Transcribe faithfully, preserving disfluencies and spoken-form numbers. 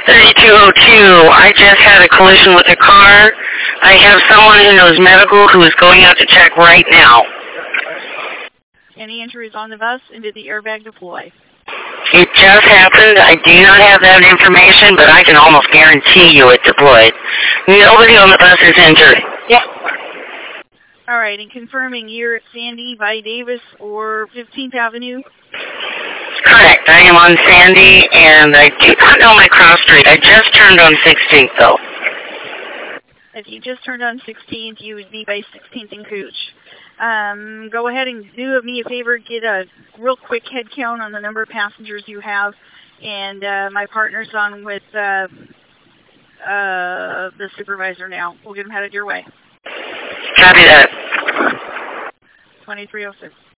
thirty-two oh two. I just had a collision with a car. I have someone who knows medical who is going out to check right now. Any injuries on the bus, and did the airbag deploy? It just happened. I do not have that information, but I can almost guarantee you it deployed. Nobody on the bus is injured. Yeah. All right, and confirming you're at Sandy by Davis or fifteenth Avenue? Correct. I am on Sandy, and I do not know my cross street. I just turned on sixteenth, though. If you just turned on sixteenth, you would be by sixteenth and Cooch. Um, go ahead and do me a favor, get a real quick head count on the number of passengers you have, and uh, my partner's on with uh, uh, the supervisor now. We'll get him headed your way. Copy that. twenty-three oh six.